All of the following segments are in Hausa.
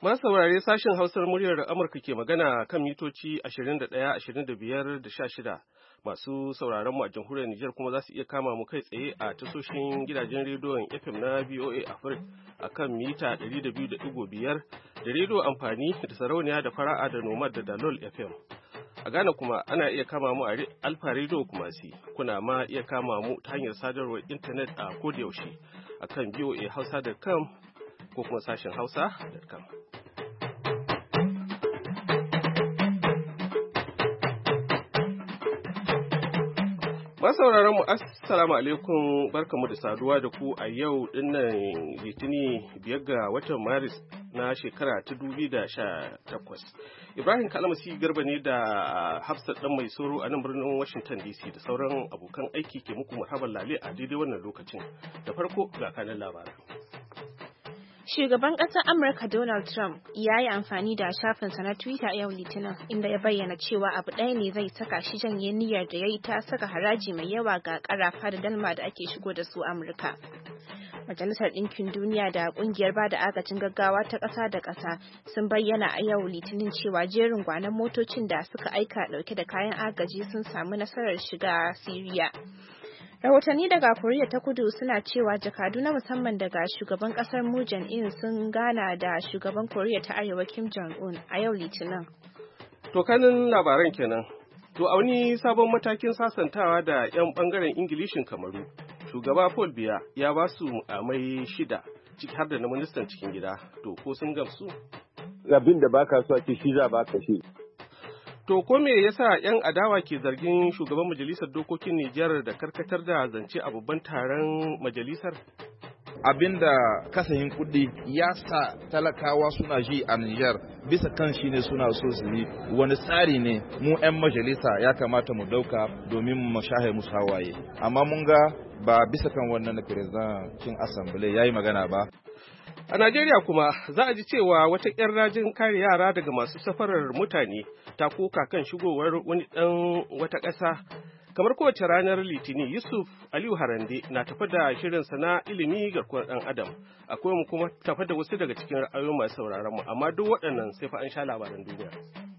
Masu saurare sashen Hausar muryar Amurka ke magana kan mitoci 21, 25 da 16. Masu sauraron mu a jamhuriyar Nijar kuma za su iya kama mu kai tsaye a tasoshin gidajen rediyon FM na VOA Africa a kan mita 200.5 da rediyo amfani da sarauniya da fara'a da nomad da dalol FM. A Ghana kuma ana iya kama mu a Alfa Radio Kumasi. Kuna ma iya kama mu ta hanyar sadarwar intanet a kodayaushe a kan voahausa.com ko kuma sashen hausa.com. Masauraran mu assalamu alaikum, barkamu da saduwa da ku a yau dinnan Litini 5 ga watan Maris na shekara ta 2018. Ibrahim Kalmasi Garba ne da Hafsat dan mai soro a nan birnin Washington DC da sauran abokan aiki ke muku marhaban lale a daidai wannan lokacin. Da farko ga kanan labaran. Shugaban ƙasar Amurka Donald Trump ya yi amfani da shafinsa na Twitter yau Litinin inda ya bayyana cewa abu ɗaya ne zai saka shi janye niyyar da ya yi ta saka haraji mai yawa ga ƙarafa da dalma da ake shigo da su Amurka. Majalisar Ɗinkin Duniya da Ƙungiyar Bada Agajin Gaggawa ta ƙasa da ƙasa sun bayyana a yau Litinin cewa jerin gwanon motocin da suka aika ɗauke da kayan agaji sun samu nasarar shiga Siriya. Rahotanni daga Koriya ta Kudu suna cewa jakadu na musamman daga shugaban kasar Moon Jae-in sun gana da shugaban Koriya ta Arewa Kim Jong-un a yau Litinin. To kanin labaran kenan. To a wani sabon matakin sasantawa da 'yan bangaren Ingilishin Kamaru, shugaba Paul Biya ya ba su mukamai 6 ciki har da na ministan cikin gida. To ko sun gamsu? Abin da baka so a ce shi za baka shi. To ko me yasa 'yan adawa ke zargin shugaban majalisar dokokin Nijar da karkatar da zance a babban taron majalisar? Abinda kasahin kuɗi ya sa talakawa suna ji a Nijar bisa kan shi ne suna so su yi wani tsari ne mu 'yan majalisa ya kamata mu dauka domin mu shahe musu hawaye. Amma mun ga ba bisa kan wannan na cin asambile ya yi magana ba. A Najeriya kuma za a ji cewa wata 'yar rajin kare yara daga masu safarar mutane ta koka kan shigowar wani ɗan wata ƙasa. Kamar kowace ranar Litini, Yusuf Aliyu Harande na tafa da shirinsa na ilimi garkuwar ɗan Adam. Akwai mu kuma tafa da wasu daga cikin ra'ayoyin masu sauraron mu, amma duk waɗannan sai fa an sha labaran duniya.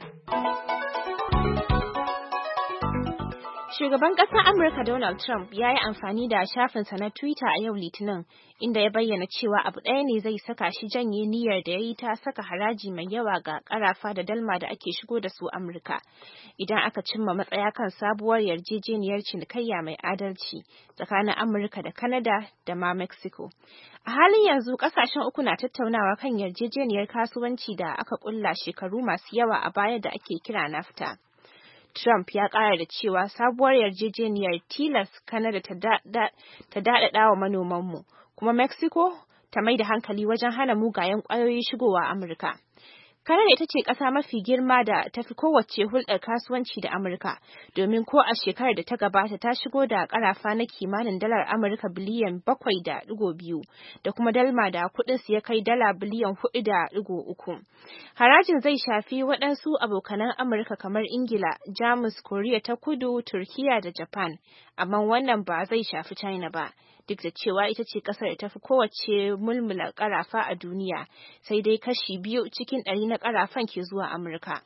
Shugaban ƙasar Amurka Donald Trump ya yi amfani da shafinsa na Twitter a yau Litinin, inda ya bayyana cewa abu ɗaya ne zai saka shi janye niyyar da ya yi ta saka haraji mai yawa ga ƙarafa da dalma da ake shigo da su Amurka, idan aka cimma matsaya kan sabuwar yarjejeniyar cinikayya mai adalci tsakanin Amurka da Canada da ma Mexico. A halin yanzu, ƙasashen uku na tattaunawa kan yarjejeniyar kasuwanci da aka ƙulla shekaru masu yawa a baya da ake kira NAFTA. Trump ya ƙara da cewa sabuwar yarjejeniyar tilas Canada ta daɗaɗa wa manomanmu, kuma Mexico ta mai da hankali wajen hana mugayen ƙwayoyi shigowa Amurka. Canada ita ce ƙasa mafi girma da ta fi kowace hulɗar kasuwanci da Amurka, domin ko a shekarar da ta gabata ta shigo da ƙarafa na kimanin dalar Amurka biliyan 7.2 da kuma dalma da kuɗinsu ya kai dala biliyan 4.3. Harajin zai shafi waɗansu abokanan Amurka kamar Ingila, Jamus, Koriya ta Kudu, Turkiya da Japan, amma wannan ba zai shafi China ba. Duk da cewa ita ce ƙasar da ta fi kowace mulmula ƙarafa a duniya, sai dai kashi 2 cikin 100 na ƙarafan ke zuwa Amurka.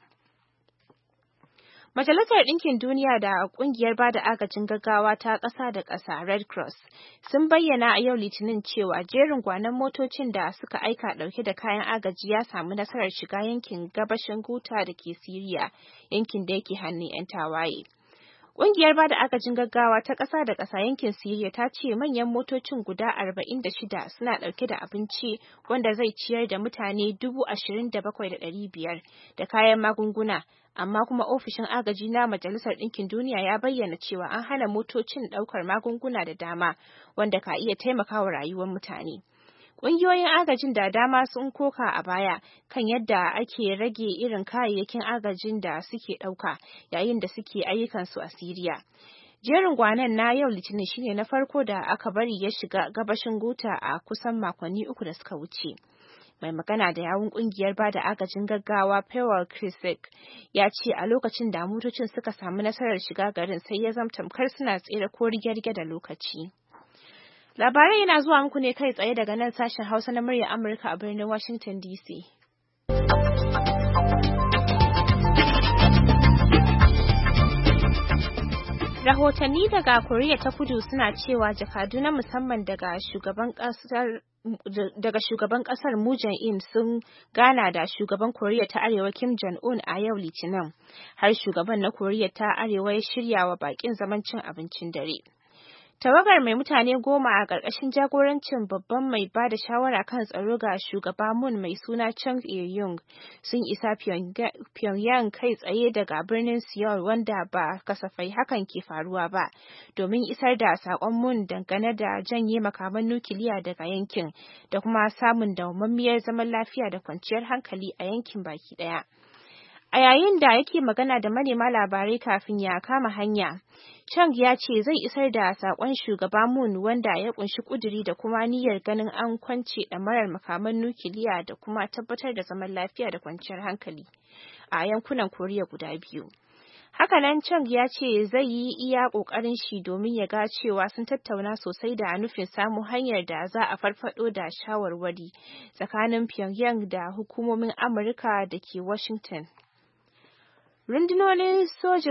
Majalisar Ɗinkin Duniya da Ƙungiyar Bada Agajin Gaggawa ta ƙasa da ƙasa Red Cross sun bayyana a yau Litinin cewa jerin gwanon motocin da suka aika ɗauke da kayan agaji ya samu nasarar shiga yankin gabashin Ghouta da ke Siriya, yankin da yake hannun 'yan tawaye. Ƙungiyar Bada Agajin Gaggawa ta ƙasa da ƙasa yankin Siriya ta ce manyan motocin guda 46 suna ɗauke da abinci wanda zai ciyar da mutane 27,500 da kayan magunguna, amma kuma ofishin agaji na Majalisar Ɗinkin Duniya ya bayyana cewa an hana motocin ɗaukar magunguna da dama wanda ka iya taimakawa rayuwar mutane. Ƙungiyoyin agajin da dama sun koka a baya kan yadda ake rage irin kayayyakin agajin da suke ɗauka yayin da suke ayyukansu a Siriya. Jerin gwanon na yau Litinin shine na farko da aka bari ya shiga gabashin Ghouta a kusan makonni 3 da suka wuce. Mai magana da yawun ƙungiyar bada agajin gaggawa Pewal Krisik ya ce a lokacin da motocin suka samu nasarar shiga garin sai ya zama tamkar suna tsere ko rige-rige da lokaci. Labarai yana zuwa muku ne kai tsaye daga nan sashen Hausa na muryar Amurka a birnin Washington DC. Rahotanni daga Koriya ta Kudu suna cewa jakadu na musamman daga shugaban kasar Moon Jae-in sun gana da shugaban Koriya ta Arewa Kim Jong-un a yau Litinin. Har shugaban na Koriya ta Arewa ya shirya wa bakin zaman cin abincin dare. Tawagar mai mutane 10 a ƙarƙashin jagorancin babban mai ba da shawara kan tsaro ga shugaba Moon mai suna Chung Il-yung sun isa Pyongyang kai tsaye daga birnin Seoul wanda ba kasafai hakan ke faruwa ba, domin isar da saƙon Moon dangane da janye makaman nukiliya daga yankin da kuma samun dawwammamiyar zaman lafiya da kwanciyar hankali a yankin baki ɗaya. A yayin da yake magana da manema labarai kafin ya kama hanya, Chung ya ce zai isar da saƙon shugaba Moon wanda ya kunshi ƙuduri da kuma niyyar ganin an kwance ɗamarar makaman nukiliya da kuma tabbatar da zaman lafiya da kwanciyar hankali a yankunan Koriya guda biyu. Hakanan Chung ya ce zai yi iya ƙoƙarin shi domin ya ga cewa sun tattauna sosai da nufin samun hanyar da za a farfado da shawarwari tsakanin Pyongyang da hukumomin Amurka da ke Washington. Rundunar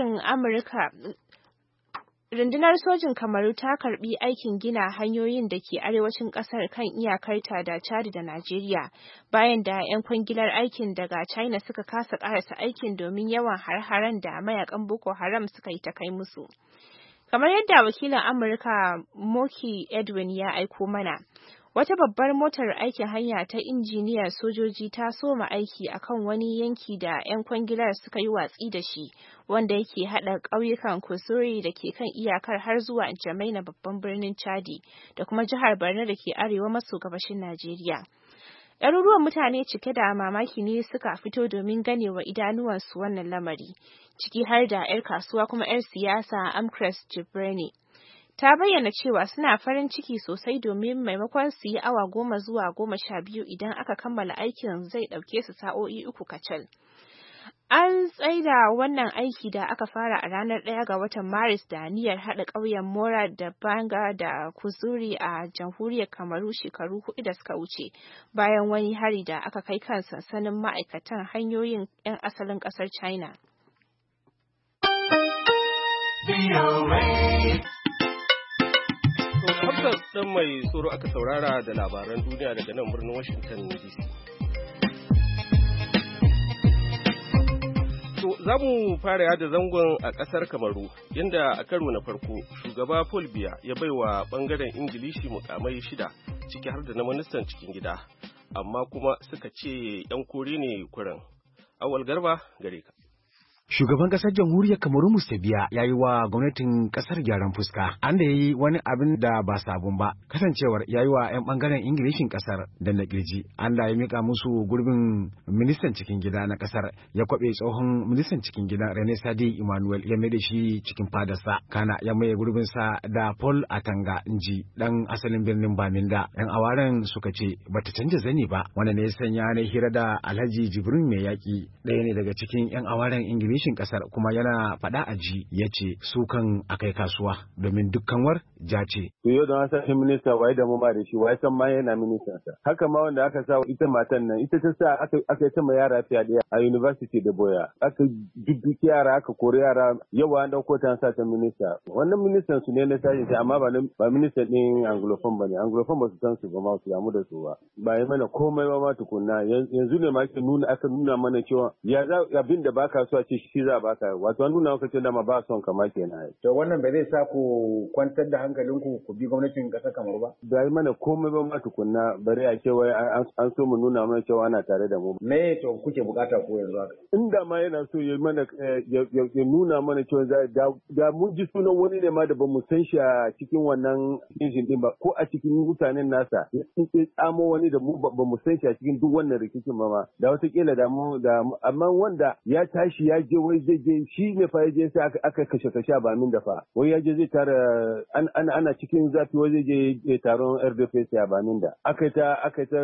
sojin Kamaru ta karbi aikin gina hanyoyin da ke arewacin kasar kan iyakarta da Chad da Najeriya bayan da 'yan kwangilar aikin daga China suka kasa karasa aikin domin yawan har-haren da mayakan Boko Haram suka yi ta kai musu. Kamar yadda wakilin Amurka Moki Edwin ya aiko mana, wata babbar motar aikin hanya ta injiniyar sojoji ta soma aiki akan wani yanki da 'yan kwangilar suka yi watsi da shi, wanda yake haɗa ƙauyukan Kusuri da ke kan iyakar har zuwa Jamaina babban birnin Chadi da kuma jihar Borno da ke arewa maso gabashin Najeriya. Ɗaruruwan mutane cike da mamaki ne suka fito domin ganewa idanuwansu wannan lamari, ciki har da 'yar kasuwa kuma 'yar siyasa Amcrest Jibreni. Ta bayyana cewa suna farin ciki sosai domin maimakon su yi awa 10 zuwa 12 idan aka kammala aikin zai ɗauke su sa'o'i 3 kacal. An tsaida wannan aiki da aka fara a ranar 1 ga watan Maris da niyyar haɗa ƙauyen Mora da Banga da Kuzuri a jamhuriyar Kamaru shekaru 4 da suka wuce, bayan wani hari da aka kai kan sansanin ma'aikatan hanyoyin 'yan asalin ƙasar China. Hafsat ɗan mai tsoro aka saurara da labaran duniya daga nan birnin Washington DC. To za mu fara yada zangon a ƙasar Kamaru, inda a karo na farko shugaba Paul Biya ya baiwa ɓangaren Ingilishi mukamai 6 ciki har da na ministan cikin gida, amma kuma suka ce 'yan kore ne kuran. Awal Garba gare ka. Shugaban ƙasar jamhuriyar Kamaru Musa Biya ya yi wa gwamnatin ƙasar gyaran fuska, an da ya yi wani abin da ba sabon ba, kasancewar ya yi wa 'yan ɓangaren Ingilishin ƙasar da na ƙirji, an da ya miƙa musu gurbin ministan cikin gida na ƙasar, ya kwaɓe tsohon ministan cikin gida Rene Sadi Emmanuel ya mai da shi cikin fadarsa, kana ya maye gurbinsa da Paul Atanga Nji ɗan asalin birnin Baminda. 'Yan awaren suka ce bata canja zani ba, wanda ne ya sanya na hira da Alhaji Jibrin mai yaƙi, ɗaya ne daga cikin 'yan awaren Ingilishi kasar kuma yana faɗa a ji ya ce su kan akai kasuwa domin dukkanwar ja ce. To yau da an sa minista wai da mu ba da shi wai san ma yana ministan sa. Haka ma wanda aka sa ita matan nan ita ta sa aka ta ma yara fiye a university da boya. Aka dubbuki yara aka kori yara yau an dauko ta sa ta minista. Wannan ministan su ne na tashi ta amma ba ministan din anglophone bane. Anglophone ba su san su ba ma su damu da su ba. Ba yi mana komai ba ma tukunna yanzu ne ma aka nuna mana cewa ya za abin da baka so a ce shi za baka wato an nuna maka cewa dama ba son kama kenan. To wannan bai zai sa ku kwantar da hankalinku ku bi gwamnatin ƙasar Kamaru ba? Ba yi mana komai ba ma tukunna bari a cewa an so mu nuna mana cewa ana tare da mu. Me to kuke bukata ko yanzu haka? Inda ma yana so ya mana ya nuna mana cewa da mun ji sunan wani ne ma da ba mu san shi a cikin wannan injin din ba ko a cikin mutanen nasa ya tsamo wani da mu ba mu san shi a cikin duk wannan rikicin ba ma da wata kila da mu amma wanda ya tashi ya je wai zai je shi ne fa ya je sai aka kashe ba min da fa wai ya je zai tara ana cikin zafi wai zai je taron RDPC a Bamin da aka ta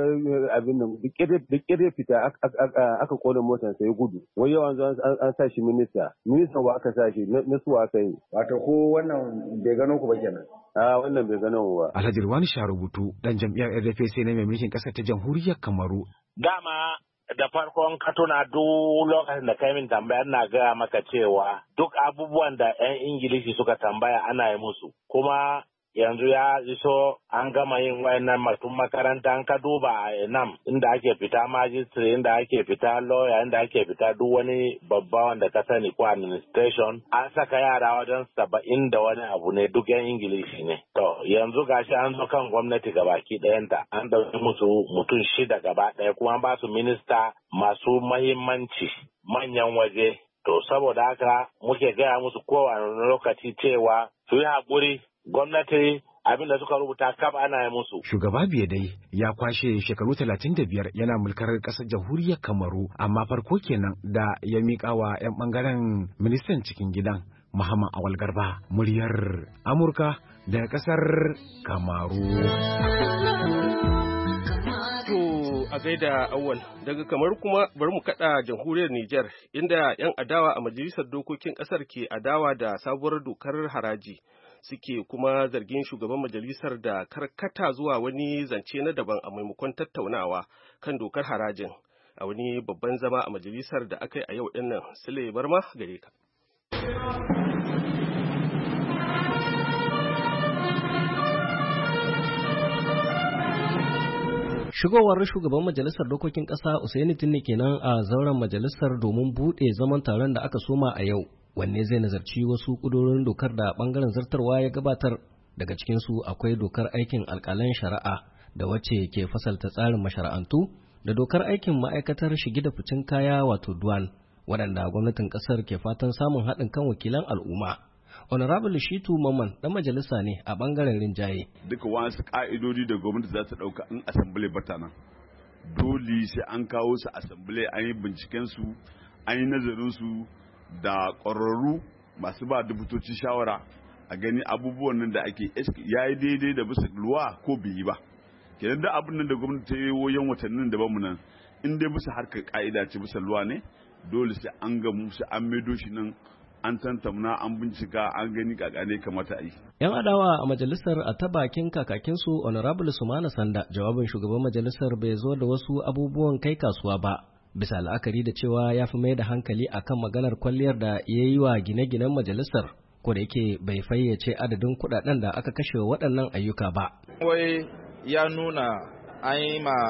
abin nan da kire fita aka kona motar sai gudu wai yau an sa shi ministan wa aka sa shi na su aka yi wato ko wannan bai gano ku ba kenan wannan bai gano ba. Alhaji Ruwani Sharubutu dan jam'iyyar RDPC ne mai mulkin kasar ta jamhuriyar Kamaru. Dama da farkon katuna duk lokacin da kai min tambaya na gaya maka cewa duk abubuwan da 'yan Ingilishi suka tambaya ana yi musu. Kuma yanzu ya iso an gama yin wayannan matun makaranta an ka duba a NAM inda ake fita magistrate, inda ake fita lawyer, inda ake fita duk wani babba wanda ka sani ko administration, an saka yara wajen 70 da wani abu ne duk 'yan Ingilishi ne. To yanzu gashi an zo kan gwamnati gabaki ɗayanta an ɗauki musu mutum 6 gaba ɗaya kuma ba su minista masu mahimmanci manyan waje. To saboda haka muke gaya musu kowane lokaci cewa su yi haƙuri. Gwamnati abin da suka rubuta kaf ana yi musu. Shugaba Biyadai ya kwashe shekaru 35 yana mulkar ƙasar jamhuriyar Kamaru, amma farko kenan da ya miƙa wa 'yan ɓangaren ministan cikin gidan Muhammad Awal Garba muryar Amurka daga ƙasar Kamaru. A gaida Awal daga Kamaru kuma bari mu kaɗa jamhuriyar Nijar inda 'yan adawa a majalisar dokokin ƙasar ke adawa da sabuwar dokar haraji. Suke kuma zargin shugaban majalisar da karkata zuwa wani zance na daban a maimakon tattaunawa kan dokar harajin a wani babban zama a majalisar da aka yi a yau dinnan. Sule Barma gare ka. Shigowar shugaban majalisar dokokin ƙasa Usaini Tinni kenan a zauren majalisar domin buɗe zaman taron da aka soma a yau. Wanne zai nazarci wasu ƙudurorin dokar da ɓangaren zartarwa ya gabatar. Daga cikinsu akwai dokar aikin alƙalan shari'a da wacce ke fasalta tsarin mashara'antu da dokar aikin ma'aikatar shige da ficin kaya wato duwan, waɗanda gwamnatin ƙasar ke fatan samun haɗin kan wakilan al'umma. Honorable Shitu Maman ɗan majalisa ne a ɓangaren rinjaye. Duka wasu ƙa'idodi da gwamnati za ta ɗauka in asambile bata nan. Dole sai an kawo su asambile, an yi bincikensu, an yi nazarinsu da ƙwararru masu ba dubutoci shawara a gani abubuwan nan da ake ya yi daidai da bisa luwa ko bai yi ba. Kenan da abin nan da gwamnati ta yi wayan watannin da bamu nan in dai bisa harkar ƙa'ida ce bisa luwa ne dole sai an gamu sai an maido shi nan an tantamna an bincika an gani kakane kamata a yi. Yan adawa a majalisar a ta bakin kakakinsu Honorable Sumana Sanda jawabin shugaban majalisar bai zo da wasu abubuwan kai kasuwa ba. Bisa la'akari da cewa ya fi mai da hankali akan maganar kwalliyar da ya yi wa gine-ginen majalisar, ko da yake bai fayyace adadin kuɗaɗen da aka kashe waɗannan ayyuka ba. Wai ya nuna an yi ma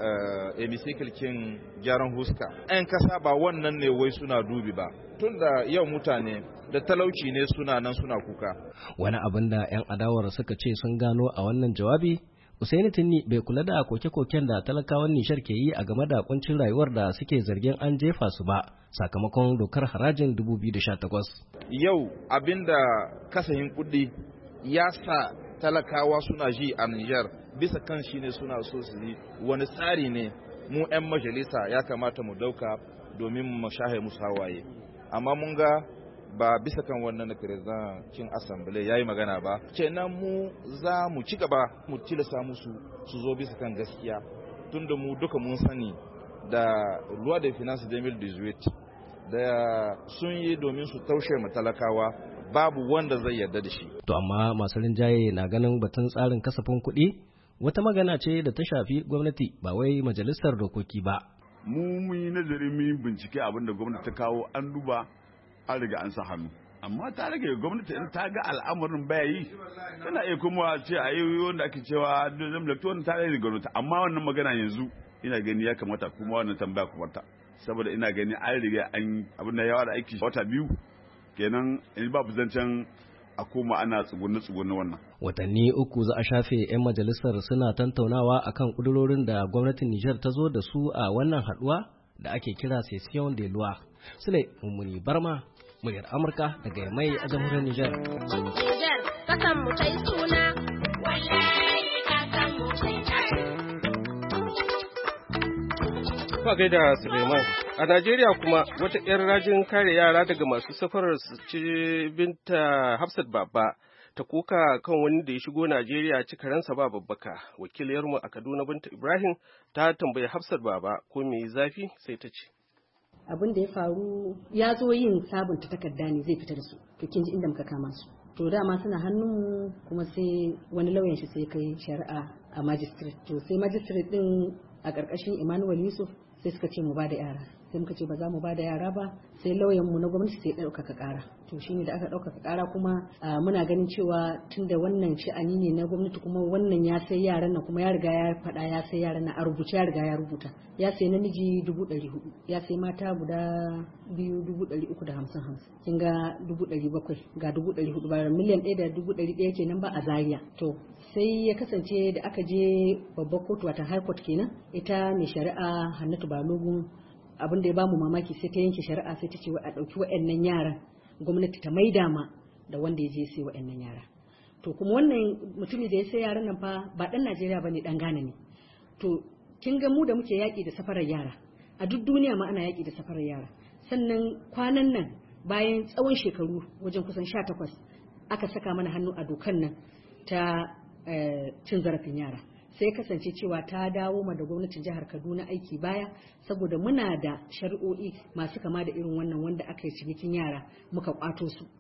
emisikilkin gyaran huska. 'Yan kasa ba wannan ne wai suna dubi ba, tun da yau mutane da talauci ne suna nan suna kuka. Wani abin da 'yan adawar suka ce sun gano a wannan jawabi, Usaini Tinni bai kula da koke-koken da talakawan Nishar ke yi a game da kuncin rayuwar da suke zargin an jefa su ba sakamakon dokar harajin 2018. Yau abinda kasahin kuɗi ya sa talakawa suna ji a Nijar bisa kan shi ne suna so su yi wani tsari ne mu 'yan majalisa ya kamata mu dauka domin mu shahe musu hawaye. Amma mun ga ba bisa kan wannan firizan cin asambile ya yi magana ba, kenan mu za mu ci gaba mu tilasta musu su zo bisa kan gaskiya tunda mu duka mun sani da loi de finance 2018 da sun yi domin su taushe matalakawa babu wanda zai yarda da shi. To amma masu rinjaye na ganin batun tsarin kasafin kuɗi wata magana ce da ta shafi gwamnati ba wai majalisar dokoki ba. Mu mun yi nazari mun yi bincike abin da gwamnati ta kawo an duba an riga an sa hannu, amma ta rage gwamnati in ta ga al'amarin baya yi tana iya kuma ce a yi wanda ake cewa dozem lecturer ta rage gwamnati, amma wannan magana yanzu ina gani ya kamata kuma wannan tambaya kuma ta saboda ina gani an riga an abin da yawa da aiki wata 2 kenan in babu zancen a koma ana tsugunne wannan. Watanni 3 za a shafe 'yan majalisar suna tantaunawa akan kudurorin da gwamnatin Nijar ta zo da su a wannan haduwa da ake kira session de loi. Sule Mummuni Barma, muryar Amurka daga Yamai a jamhuriyar Nijar. Nijar, kasan mu tai suna, wallahi kasan mu tai Ba gaida Suleiman. A Najeriya kuma wata 'yar rajin kare yara daga masu safarar su ce Binta Hafsat Baba ta koka kan wani da ya shigo Najeriya cika ransa ba babbaka. Wakiliyarmu a Kaduna Binta Ibrahim ta tambayi Hafsat Baba ko me zafi sai ta ce. Abin da ya faru ya zo yin sabunta takarda ne zai fita da su. To kin ji inda muka kama su. To dama suna hannun kuma sai wani lauyan shi sai kai shari'a a magistrate. To sai magistrate din a ƙarƙashin Emmanuel Yusuf sai suka ce mu ba da yara, sai muka ce ba za mu ba da yara ba, sai lauyanmu na gwamnati sai ɗaukaka ƙara. To shine da aka ɗaukaka ƙara kuma muna ganin cewa tunda wannan sha'ani ne na gwamnati kuma wannan ya sai yaran nan kuma ya riga ya faɗa ya sai yaran nan a rubuce ya riga ya rubuta, ya sai namiji 400,000, ya sai mata guda 2,350, kin ga 700,000 ga 400,000 ba miliyan 1,100,000 kenan ba a Zaria. To sai ya kasance da aka je babbar kotu wata high court kenan, ita mai shari'a Hannatu Balogun abin da ya bamu mamaki sai ta yanke shari'a sai ta ce a ɗauki waɗannan yaran gwamnati ta maida ma da wanda ya je sai waɗannan yara. To kuma wannan mutumi da ya sai yaran nan fa ba ɗan Najeriya bane, ɗan Ghana ne. To kin ga mu da muke yaƙi da safarar yara a duk duniya ma ana yaƙi da safarar yara. Sannan kwanan nan bayan tsawon shekaru wajen kusan 18 aka saka mana hannu a dokan nan ta cin zarafin yara. Sai kasance cewa ta dawo ma da gwamnatin jihar Kaduna aiki baya saboda muna da shari'o'i masu kama da irin wannan wanda aka yi cinikin yara muka kwato su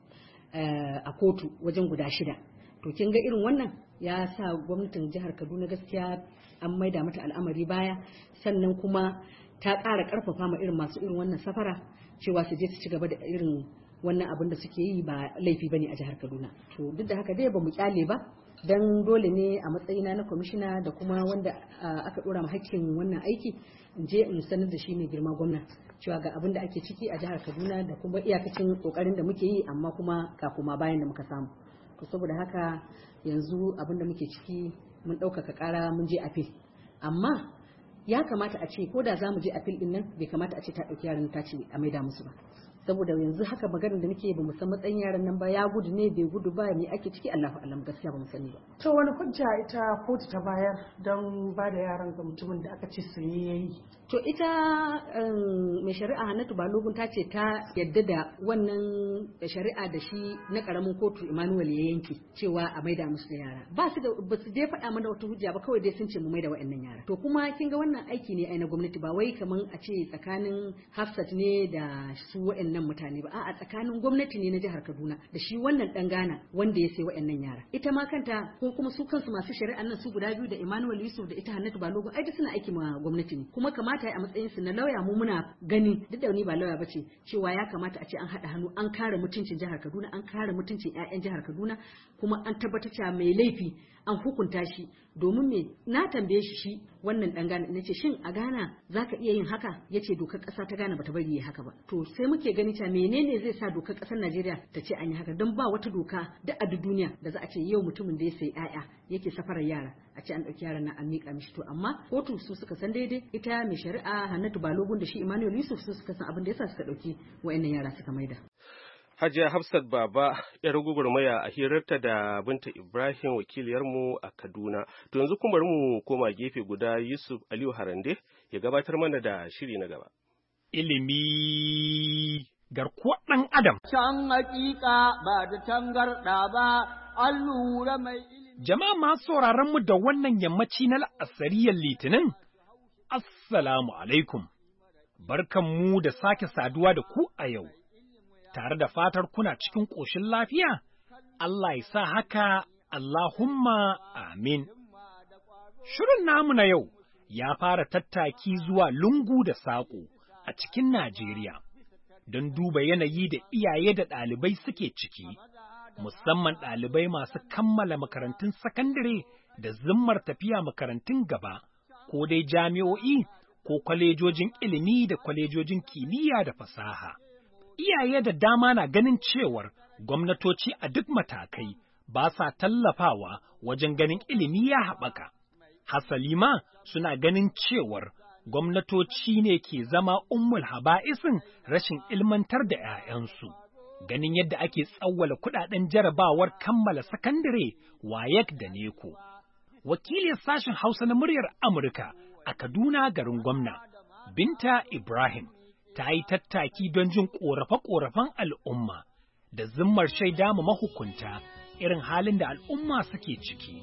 a kotu wajen guda 6. To kin ga irin wannan ya sa gwamnatin jihar Kaduna gaskiya an maida mata al'amari baya, sannan kuma ta ƙara ƙarfafa ma irin masu irin wannan safara cewa su je su ci gaba da irin wannan abin da suke yi ba laifi bane a jihar Kaduna. To duk da haka dai ba mu kyale ba, dan dole ne a matsayina na kwamishina da kuma wanda aka dora ma hakkin wannan aiki in je in sanar da shi mai girma gwamna cewa ga abin da ake ciki a jihar Kaduna da kuma iyakacin kokarin da muke yi, amma kuma ga kuma bayan da muka samu. To saboda haka yanzu abin da muke ciki mun ɗaukaka ƙara mun je appeal, amma ya kamata a ce ko da za mu je appeal din nan bai kamata a ce ta ɗauki yaran ta ce a maida musu ba, saboda yanzu haka maganar da muke ba mu san matsayin yaran nan ba, ya gudu ne bai gudu ba, me ake ciki Allahu alam, gaskiya ba mu sani ba. To wani hujja ita kotu ta bayar don ba da yaran ga mutumin da aka ce sai yayi? To ita mai shari'a Hannatu Balogun ta ce ta yadda da wannan shari'a da shi na karamin kotu Emmanuel ya yanke cewa a maida musu da yara. Ba su dai faɗa mana wata hujja ba, kawai dai sun ce mu maida waɗannan yara. To kuma kin ga wannan aiki ne ai na gwamnati, ba wai kaman a ce tsakanin Hafsat ne da su waɗannan mutane ba, a'a tsakanin gwamnati ne na jihar Kaduna da shi wannan dan Ghana wanda ya sai waɗannan yara. Ita ma kanta ko kuma su kansu masu shari'a nan su guda biyu da Emmanuel Yusuf da ita Hannatu Balogun ai suna aiki ma gwamnati ne, kuma kamata a matsayin su na lauya mu muna gani, duk da ni ba lauya bace, cewa ya kamata a ce an haɗa hannu an kare mutuncin jihar Kaduna, an kare mutuncin 'ya'yan jihar Kaduna, kuma an tabbatar cewa mai laifi an hukunta shi. Domin me na tambaye shi wannan dan Ghana nace shin a Ghana zaka iya yin haka, yace dokar ƙasa ta Ghana bata bari yi haka ba. To sai muke gani cewa menene zai sa dokar ƙasar Najeriya ta ce an yi haka, don ba wata doka da a duniya da za a ce yau mutumin da ya sai 'ya'ya yake safarar yara a ce an ɗauki yaran nan an miƙa mishi. To amma kotu su suka san daidai, ita mai shari'a Hannatu Balogun da shi Emmanuel Yusuf su suka san abin da yasa suka ɗauki wa'annan yara suka maida. Hajiya Hafsat Baba, ‘yar gugurmaya a hirarta da Binta Ibrahim wakiliyarmu a Kaduna. To yanzu kuma mu koma gefe guda Yusuf Aliyu Harande ya gabatar mana da shiri na gaba. Ilimi garkuwar ɗan Adam. Can hakika ba da tangarɗa ba, an lura mai ilimi. Jama'a masu sauraron mu da wannan yammaci na la'asariyar Litinin, Assalamu alaikum. Barkan mu da sake saduwa da ku a yau. Tare da fatar kuna cikin ƙoshin lafiya, Allah ya sa haka, Allahumma amin. Shirin namu na yau ya fara tattaki zuwa lungu da saƙo a cikin Najeriya, don duba yanayi da iyaye da ɗalibai suke ciki, musamman ɗalibai masu kammala makarantun sakandare da zimmar tafiya makarantun gaba, ko dai jami'o'i ko kwalejojin ilimi da kwalejojin kimiyya da fasaha. Iyaye da dama na ganin cewar gwamnatoci a duk matakai ba sa tallafawa wajen ganin ilimi ya haɓaka. Hasali ma suna ganin cewar gwamnatoci ne ke zama ummul haba'isin rashin ilmantar da 'ya'yansu. Ganin yadda ake tsawwala kuɗaɗen jarabawar kammala sakandare, WAEC da NECO. Wakiliyar sashen Hausa na muryar Amurka a Kaduna garin gwamna, Binta Ibrahim, ta yi tattaki don jin ƙorafe-ƙorafen al'umma da zimmar shaida ma mahukunta irin halin da al'umma suke ciki.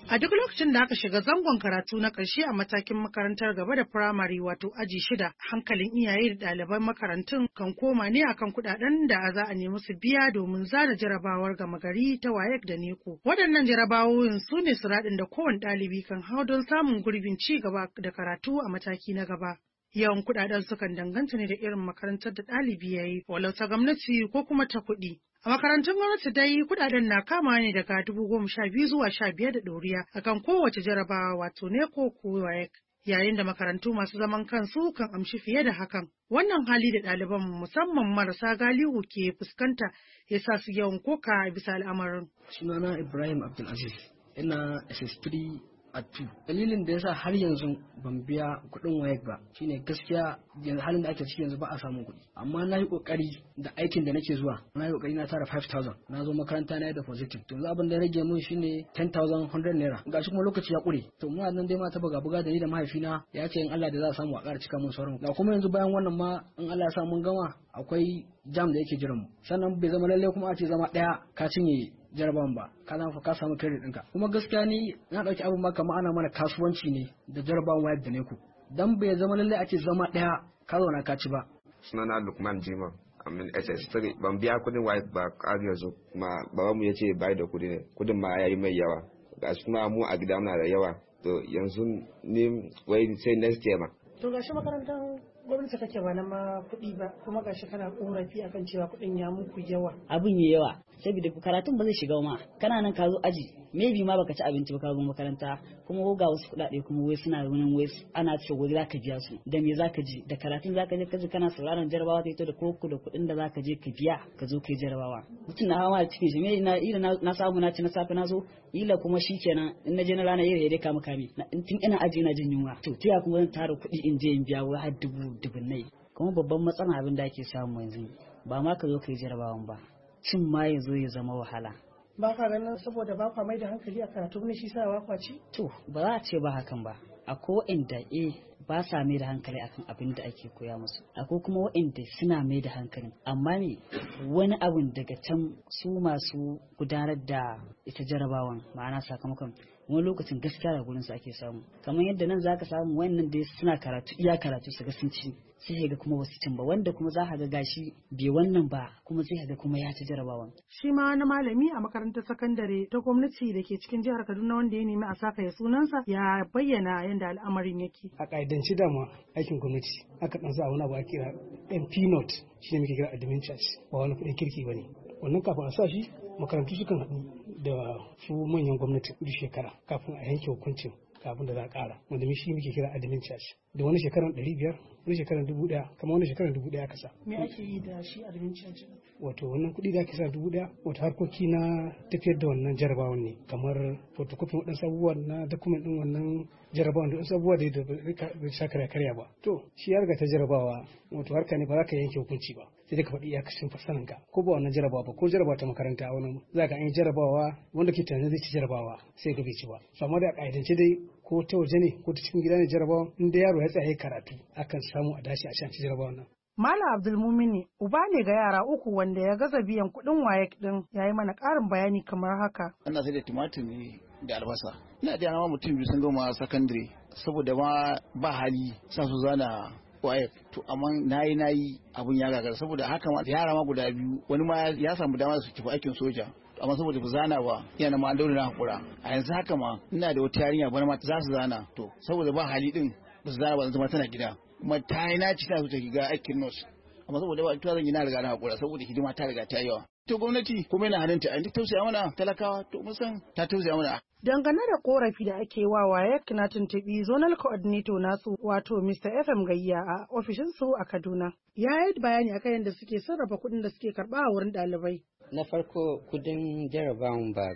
A duk lokacin da aka shiga zangon karatu na ƙarshe a matakin makarantar gaba da firamare wato aji 6, hankalin iyaye da ɗaliban makarantun kan koma ne akan kuɗaɗen da za a nemi su biya domin zana jarabawar gama gari ta WAEC da NECO. Waɗannan jarabawoyin su ne siraɗin da kowane ɗalibi kan hau don samun gurbin ci gaba da karatu a mataki na gaba. Yawan kuɗaɗen sukan danganta ne da irin makarantar da ɗalibi ya yi, walau ta gwamnati ko kuma ta kuɗi. A makarantun gwamnati dai kuɗaɗen na kama ne daga 12,000 zuwa 15 da ɗoriya akan kowace jarabawa wato NECO ko WAEC, yayin da makarantu masu zaman kansu kan amshi fiye da hakan. Wannan hali da ɗaliban musamman marasa galihu ke fuskanta ya sa su yawan koka bisa al'amarin. Sunana Ibrahim Abdulaziz, ina SS3 a 2. Dalilin da yasa har yanzu ban biya kuɗin WAEC ba shine gaskiya yanzu halin da ake ciki yanzu ba a samun kuɗi, amma na yi ƙoƙari da aikin da nake zuwa, na yi ƙoƙari na tara 5,000 na zo makaranta na yi depositing, to abin da ya rage mun shine 10,100 naira, gashi kuma lokaci ya ƙure, to mu nan dai ma ta buga da ni da mahaifina ya ce in Allah da za a samu a ƙara cika mun sauran, da kuma yanzu bayan wannan ma in Allah ya sa mun gama akwai jam da yake jiran mu, sannan bai zama lalle kuma a ce zama ɗaya ka cinye jarabawan ba, ka samu credit ɗinka. Kuma gaskiya ni na ɗauki abin ma kamar ana mana kasuwanci ne da jarabawan WAEC da NECO, dan bai zama lalle a ce zama ɗaya ka zauna ka ci ba. Sunana Lukman Jima, amin SS3, ban biya kudin WAEC ba har yanzu, kuma babanmu ya ce bai da kudi ne, kudin ma yayi mai yawa, ga shi kuma mu a gida muna da yawa, to yanzu ni wai sai next year ma. To gashi makarantar gwamnati kake ba na ma kuɗi ba, kuma gashi kana korafi akan cewa kuɗin ya muku yawa. Abin ya yawa, saboda karatun ba zai shiga ma, kana nan ka zo aji, maybe ma baka ci abinci ba ka zo makaranta, kuma ga wasu kuɗaɗe kuma wai suna wani wai ana cewa wai zaka biya su, da me zaka ji, da karatun zaka je kaji kana sauraron jarabawa ta ito da koko da kuɗin da zaka je ka biya ka zo kai jarabawa. Mutum na hawa cikin shi, me na samu na ci na safe na zo, ila kuma shikenan in na je na rana iri ya dai kama kame, tun ina aji ina jin yunwa, to ta kuma zan tara kuɗi in je in biya wai har dubunnai. Kuma babban matsalar abin da ake samu yanzu ba ma ka zo ka yi jarabawan ba, cin ma ya zo ya zama wahala. Ba ka ganin saboda ba kwa mai da hankali a karatu ne shi sa ba kwa ci? To ba za a ce ba hakan ba, akwai waɗanda ba sa mai da hankali akan abin da ake koya musu, akwai kuma waɗanda suna mai da hankali, amma ne wani abin daga can su masu gudanar da ita jarabawan ma'ana sakamakon wani lokacin gaskiya da gurin su ake samu, kamar yadda nan zaka samu wannan dai suna karatu iya karatu su ga sun ci, sai ga kuma wasu cin ba, wanda kuma za ka ga gashi bai wannan ba kuma sai ga kuma ya ci jarabawan. Shi ma wani malami a makarantar sakandare ta gwamnati da ke cikin jihar Kaduna wanda ya nemi a saka ya sunansa ya bayyana yadda al'amarin yake. A ƙa'idanci dama aikin gwamnati aka ɗan sa wani abu a kira MP note, shi ne muke kira admin charge, ba wani kuɗin kirki ba ne. Wannan kafin a sa shi makarantu sukan haɗu da su manyan gwamnati duk shekara kafin a yanke hukuncin kafin da za a ƙara, wanda shi muke kira admin charge, da wani shekaran 500 wani shekaran 1,000, kamar wani shekaran 1,000 aka sa. Me ake yi da shi admin charge? Wato wannan kuɗi da ake sa 1,000 wato harkoki na tafiyar da wannan jarabawan ne, kamar photocopy waɗansu abubuwa na document ɗin wannan jarabawan da wasu abubuwa da bai sa karya ba. To shi ya riga ta jarabawa wato harka ne ba za ka yanke hukunci ba, sai dai ka faɗi iyakacin fasaninka, ko ba wannan jarabawa ba ko jarabawa ta makaranta a wani za ka an yi jarabawa wanda ke tunanin zai ci jarabawa sai ga bai ci ba. So amma da a ƙa'idance dai ko ta waje ne ko ta cikin gida ne jarabawa, in da yaro ya tsaya karatu akan samu a dace a shan ci jarabawa nan. Malam Abdulmumini uba ne ga yara uku wanda ya gaza biyan kuɗin WAEC din, ya yi mana ƙarin bayani kamar haka. Ana sai da tumatir ne da albasa. Ina da yana mutum biyu sun gama sakandare saboda ma ba hali sa su zana WAEC, to amma nayi abun ya gagara saboda haka ma yara ma guda biyu wani ma ya samu dama su tafi aikin soja, amma saboda ba zana ba yana ma daure na hakura. A yanzu haka ma ina da wata yarinya bana ma za su zana, to saboda ba hali din ba su zana ba zama tana gida, kuma ta yi naci ta so ta shiga aikin nurse, amma saboda ba ita zan yi na riga na hakura saboda hidima ta riga ta yawa. To gwamnati kuma yana hannunta a ta tausaya mana talakawa, to mun san ta tausaya mana. Dangane da korafi da ake wa WAEC na tuntuɓi zonal coordinator nasu wato Mr. FM Gayya a ofishinsu a Kaduna. Ya yi bayani akan yadda suke sarrafa kuɗin da suke karɓa a wurin ɗalibai. Na farko kudin jarabawan ba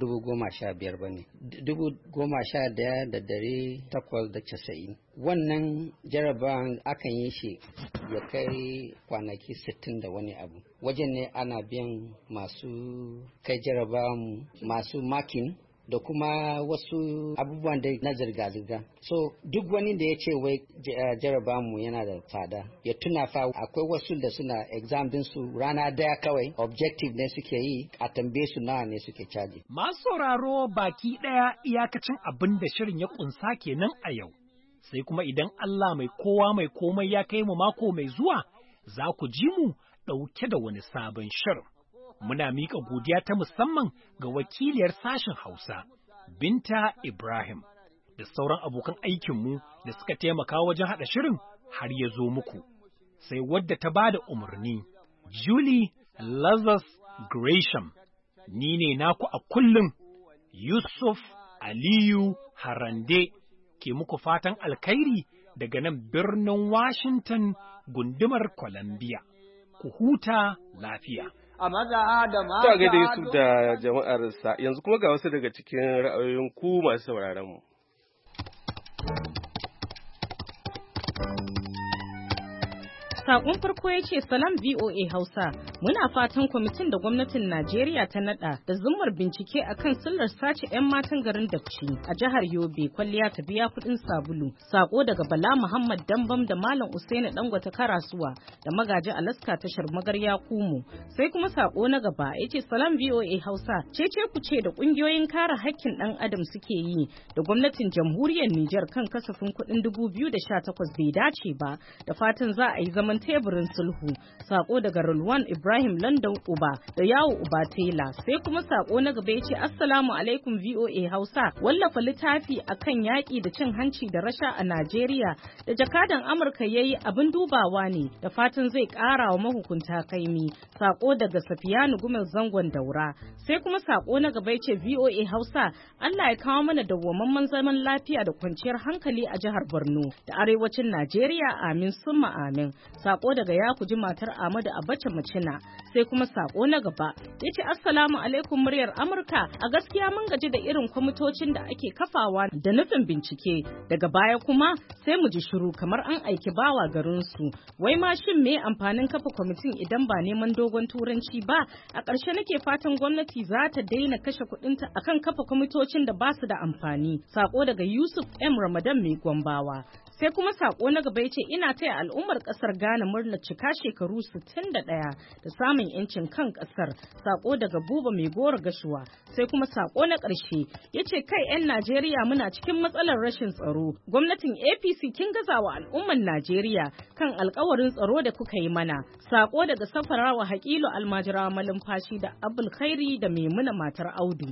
15,000 ba ne, 11,890. Wannan jarabawan akan yi shi ya kai kwanaki 60 da wani abu. Wajen ne ana biyan masu kai jarabawan masu makin da kuma wasu abubuwan da na zirga-zirga. So duk wani da ya ce wai jaraba mu yana da tsada ya tuna fa akwai wasu da suna exam din su rana daya kawai objective ne suke yi a tambaye su nawa ne suke caji. Masu sauraro baki ɗaya iyakacin abin da shirin ya ƙunsa kenan a yau. Sai kuma idan Allah mai kowa mai komai ya kai mu mako mai zuwa, za ku ji mu ɗauke da wani sabon shirin. Muna miƙa godiya ta musamman ga wakiliyar sashen Hausa, Binta Ibrahim, da sauran abokan aikinmu da suka taimaka wajen haɗa shirin har ya zo muku. Sai wadda ta ba da umarni, Julie Lazarus Gresham. Ni ne naku a kullum, Yusuf Aliyu Harande, ke muku fatan alkhairi daga nan birnin Washington, gundumar Columbia. Ku huta lafiya. A maza da mata. Ta gaida su da jama'arsa, yanzu kuma ga wasu daga cikin ra'ayoyin ku masu sauraron mu. Sakon farko ya ce salam VOA Hausa, muna fatan kwamitin da gwamnatin Najeriya ta nada da zummar bincike akan sillar sace 'yan matan garin Dabci a jihar Yobe kwalliya ta biya kudin sabulu. Sako daga Bala Muhammad Dambam da Malam Usaini Dangwata Karasuwa da Magaji Alaska tashar Magarya Kumu. Sai kuma sako na gaba ya ce salam VOA Hausa, cece ku ce da kungiyoyin kare haƙƙin ɗan adam suke yi da gwamnatin jamhuriyar Nijar kan kasafin kuɗin 2018 bai dace ba, da fatan za a yi zaman teburin sulhu. Sako daga Rulwan Ibrahim London Uba da Yawo Uba Tela. Sai kuma sako na gaba ya ce assalamu alaikum VOA Hausa, wallafa littafi akan yaƙi da cin hanci da rasha a Najeriya da jakadan Amurka yayi abin dubawa ne, da fatan zai ƙara wa mahukunta kaimi. Sako daga Safiyanu Gumel Zangon Daura. Sai kuma sako na gaba ya ce VOA Hausa, Allah ya kawo mana dawwammamen zaman lafiya da kwanciyar hankali a jihar Borno da arewacin Najeriya, amin summa amin. Sako daga Yakuji matar Ahmadu Abacha Macina. Sai kuma sako na gaba yace assalamu alaikum muryar Amurka, a gaskiya mun gaji da irin kwamitocin da ake kafawa da nufin bincike, daga baya kuma sai mu ji shiru kamar an aiki bawa garin su. Wai ma shin me amfanin kafa kwamitin idan ba neman dogon turanci ba? A ƙarshe nake fatan gwamnati za ta daina kashe kuɗinta akan kafa kwamitocin da ba su da amfani. Sako daga Yusuf M Ramadan mai Gombawa. Sai kuma sako na gaba yace ina taya al'ummar kasar Ghana murnar cika shekaru 61 da samun yancin kan kasar. Sako daga Buba mai gora gashuwa. Sai kuma sako na ƙarshe yace kai 'yan Najeriya muna cikin matsalar rashin tsaro. Gwamnatin APC kin gazawa al'ummar Najeriya kan alƙawarin tsaro da kuka yi mana. Sako daga Safarawa Hakilu Almajirawa Malumfashi da Abul Khairi da Maimuna matar Audu.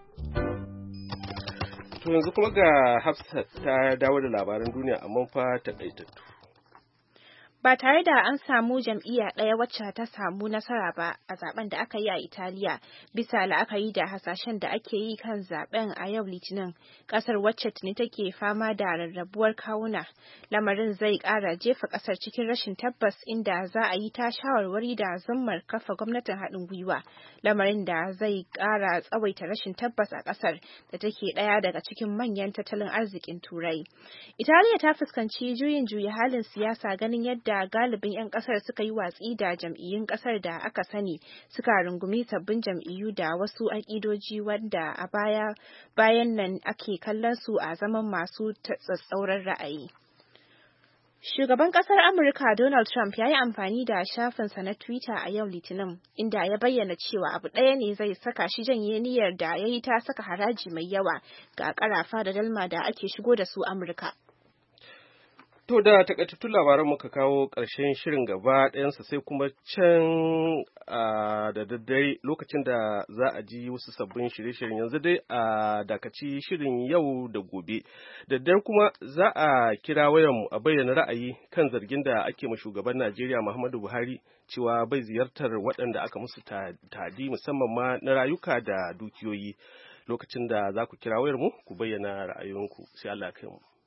To yanzu kuma ga Hafsat ta dawo da labaran duniya amma fa takaitattu. Ba tare da an samu jam'iyya ɗaya wacce ta samu nasara ba a zaben da aka yi a Italiya, bisa la'akari da hasashen da ake yi kan zaben a yau Litinin, ƙasar wacce tuni take fama da rarrabuwar kawuna. Lamarin zai ƙara jefa ƙasar cikin rashin tabbas, inda za a yi ta shawarwari da zammar kafa gwamnatin haɗin gwiwa, lamarin da zai ƙara tsawaita rashin tabbas a ƙasar da take ɗaya daga cikin manyan tattalin arzikin Turai. Italiya ta fuskanci juyin juya halin siyasa, ganin yadda da galibin 'yan kasar suka yi watsi da jam'iyyun kasar da aka sani, suka rungumi sabbin jam'iyyu da wasu aƙidoji wanda a bayan nan ake kallon su a zaman masu tsatsauran ra'ayi. Shugaban kasar Amurka Donald Trump ya yi amfani da shafinsa na Twitter a yau Litinin, inda ya bayyana cewa abu ɗaya ne zai saka shi janye niyyar da ya yi ta saka haraji mai yawa ga ƙarafa da dalma da ake shigo da su Amurka. To da takaitattun labaran muka kawo ƙarshen shirin gaba ɗayansa, sai kuma can da daddare lokacin da za a ji wasu sabbin shirye-shiryen. Yanzu dai a dakaci shirin yau da gobe. Daddare kuma za a kira wayanmu a bayyana ra'ayi kan zargin da ake ma shugaban Najeriya Muhammadu Buhari cewa bai ziyartar waɗanda aka musu tadi musamman ma na rayuka da dukiyoyi. Lokacin da za ku kira wayarmu ku bayyana ra'ayoyinku, sai Allah ya kai mu.